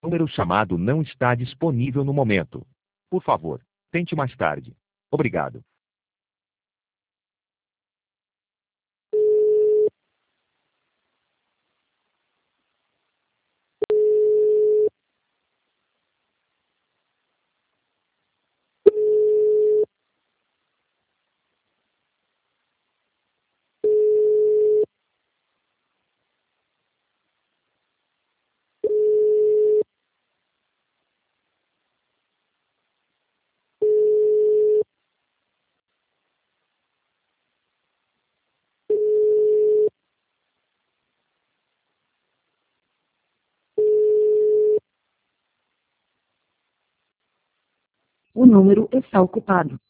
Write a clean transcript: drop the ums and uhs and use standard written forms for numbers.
O número chamado não está disponível no momento. Por favor, tente mais tarde. Obrigado. O número está ocupado.